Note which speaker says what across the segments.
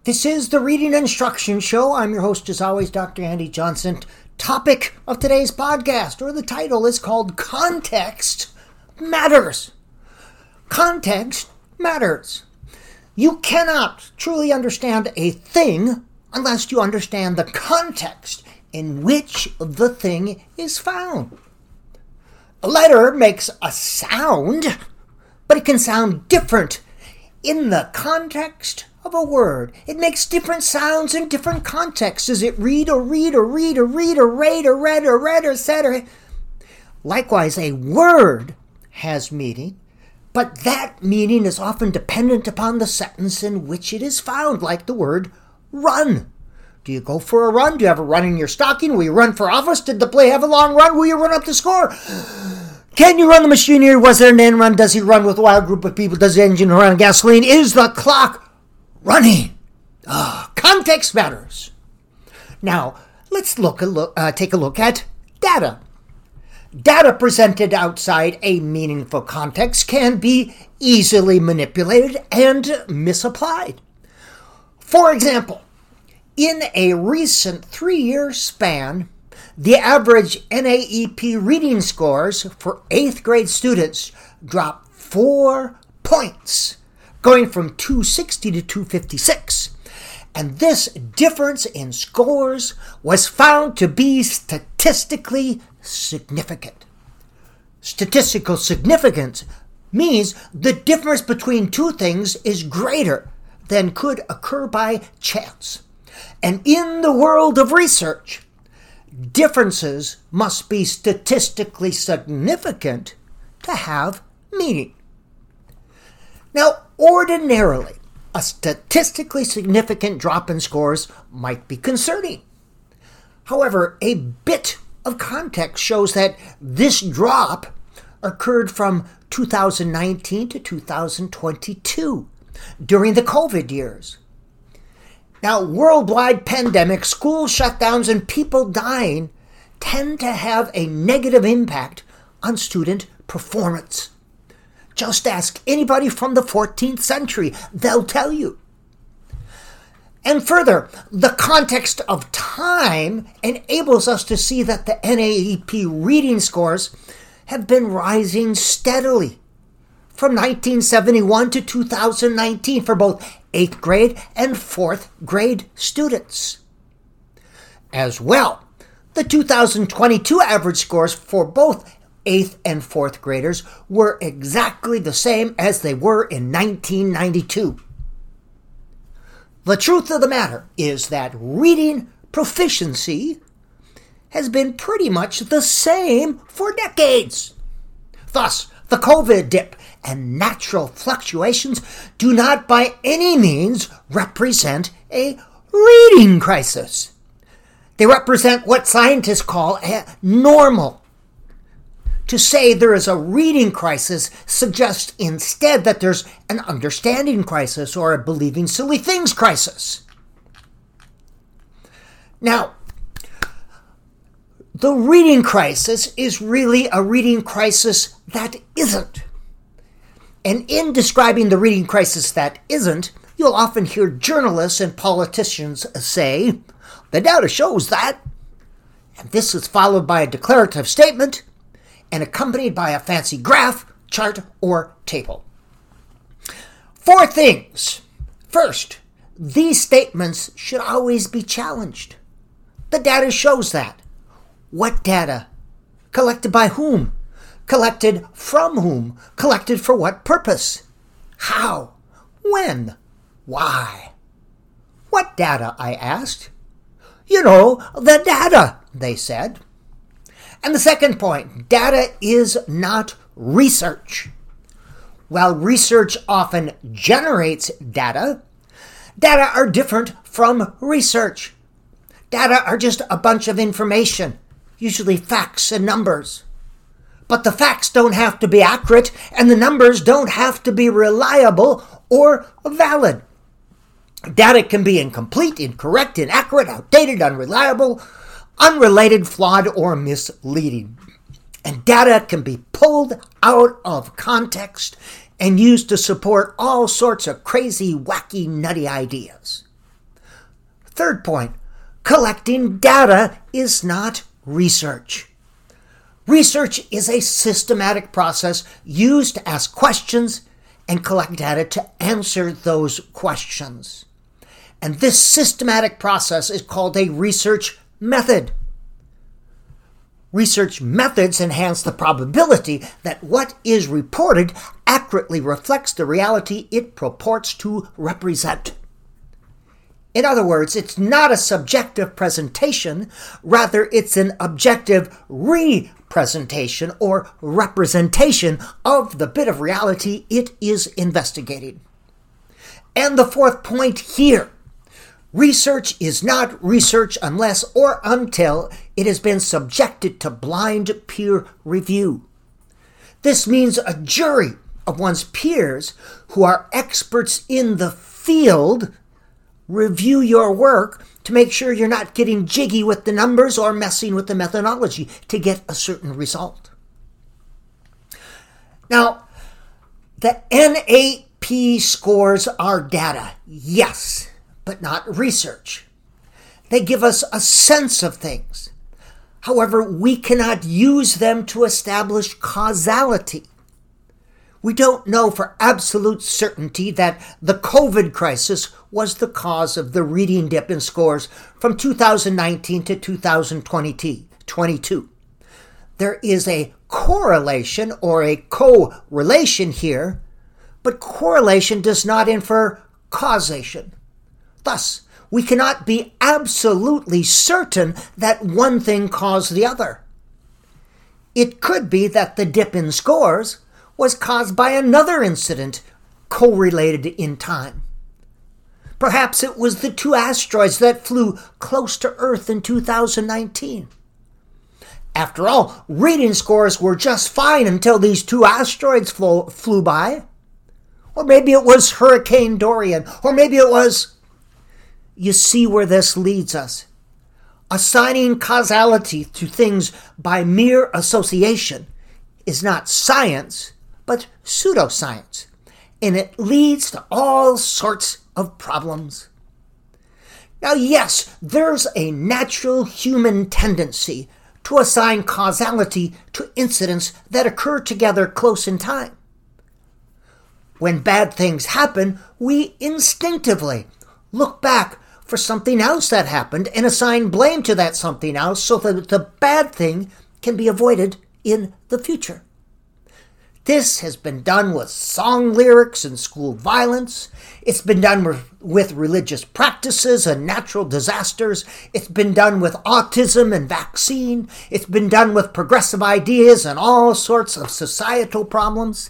Speaker 1: This is the Reading Instruction Show. I'm your host, as always, Dr. Andy Johnson. Topic of today's podcast, or the title, is called Context Matters. Context matters. You cannot truly understand a thing unless you understand the context in which the thing is found. A letter makes a sound, but it can sound different in the context of a word. It makes different sounds in different contexts. Does it read or read or read or read or read or read or read or said or... Likewise, a word has meaning, but that meaning is often dependent upon the sentence in which it is found, like the word run. Do you go for a run? Do you have a run in your stocking? Will you run for office? Did the play have a long run? Will you run up to score? Can you run the machinery? Was there an end run? Does he run with a wild group of people? Does the engine run on gasoline? Is the clock running? Context matters. Now, let's take a look at data. Data presented outside a meaningful context can be easily manipulated and misapplied. For example, in a recent 3-year span, the average NAEP reading scores for 8th grade students dropped 4 points, going from 260 to 256. And this difference in scores was found to be statistically significant. Statistical significance means the difference between two things is greater than could occur by chance. And in the world of research, differences must be statistically significant to have meaning. Now, ordinarily, a statistically significant drop in scores might be concerning. However, a bit of context shows that this drop occurred from 2019 to 2022 during the COVID years. Now, worldwide pandemics, school shutdowns, and people dying tend to have a negative impact on student performance. Just ask anybody from the 14th century. They'll tell you. And further, the context of time enables us to see that the NAEP reading scores have been rising steadily from 1971 to 2019 for both 8th grade and 4th grade students. As well, the 2022 average scores for both 8th and 4th graders were exactly the same as they were in 1992. The truth of the matter is that reading proficiency has been pretty much the same for decades. Thus, the COVID dip and natural fluctuations do not by any means represent a reading crisis. They represent what scientists call a normal. To say there is a reading crisis suggests instead that there's an understanding crisis or a believing silly things crisis. Now, the reading crisis is really a reading crisis that isn't. And in describing the reading crisis that isn't, you'll often hear journalists and politicians say, the data shows that, and this is followed by a declarative statement and accompanied by a fancy graph, chart, or table. 4 things. First, these statements should always be challenged. The data shows that. What data? Collected by whom? Collected from whom? Collected for what purpose? How? When? Why? What data? I asked. You know, the data, they said. And the second point, data is not research. While research often generates data, data are different from research. Data are just a bunch of information, usually facts and numbers. But the facts don't have to be accurate, and the numbers don't have to be reliable or valid. Data can be incomplete, incorrect, inaccurate, outdated, unreliable, unrelated, flawed, or misleading. And data can be pulled out of context and used to support all sorts of crazy, wacky, nutty ideas. Third point, collecting data is not research. Research is a systematic process used to ask questions and collect data to answer those questions. And this systematic process is called a research method. Research methods enhance the probability that what is reported accurately reflects the reality it purports to represent. In other words, it's not a subjective presentation, rather it's an objective representation or representation of the bit of reality it is investigating. And the fourth point here, research is not research unless or until it has been subjected to blind peer review. This means a jury of one's peers who are experts in the field review your work to make sure you're not getting jiggy with the numbers or messing with the methodology to get a certain result. Now, the NAP scores are data, yes, but not research. They give us a sense of things. However, we cannot use them to establish causality. We don't know for absolute certainty that the COVID crisis was the cause of the reading dip in scores from 2019 to 2022. There is a correlation or a correlation here, but correlation does not infer causation. Thus, we cannot be absolutely certain that one thing caused the other. It could be that the dip in scores was caused by another incident correlated in time. Perhaps it was the two asteroids that flew close to Earth in 2019. After all, reading scores were just fine until these two asteroids flew by. Or maybe it was Hurricane Dorian, or maybe it was... You see where this leads us. Assigning causality to things by mere association is not science, but pseudoscience, and it leads to all sorts of problems. Now, yes, there's a natural human tendency to assign causality to incidents that occur together close in time. When bad things happen, we instinctively look back for something else that happened and assign blame to that something else so that the bad thing can be avoided in the future. This has been done with song lyrics and school violence. It's been done with religious practices and natural disasters. It's been done with autism and vaccine. It's been done with progressive ideas and all sorts of societal problems.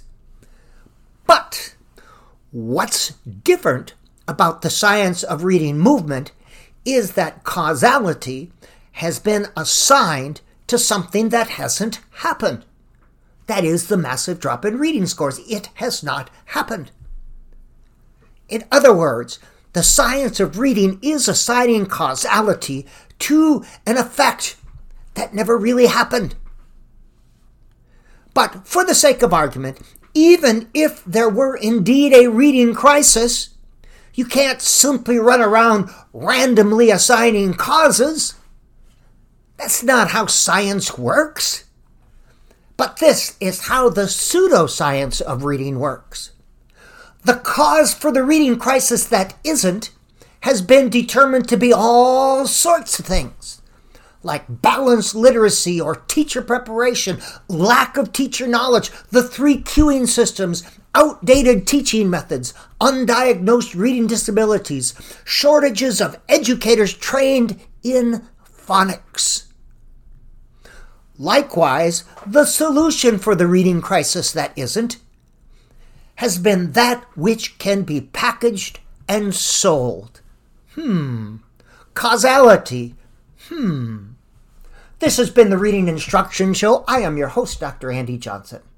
Speaker 1: But what's different about the science of reading movement is that causality has been assigned to something that hasn't happened. That is the massive drop in reading scores. It has not happened. In other words, the science of reading is assigning causality to an effect that never really happened. But for the sake of argument, even if there were indeed a reading crisis, you can't simply run around randomly assigning causes. That's not how science works. But this is how the pseudoscience of reading works. The cause for the reading crisis that isn't has been determined to be all sorts of things, like balanced literacy or teacher preparation, lack of teacher knowledge, the 3 queuing systems, outdated teaching methods, undiagnosed reading disabilities, shortages of educators trained in phonics. Likewise, the solution for the reading crisis that isn't has been that which can be packaged and sold. Causality. This has been the Reading Instruction Show. I am your host, Dr. Andy Johnson.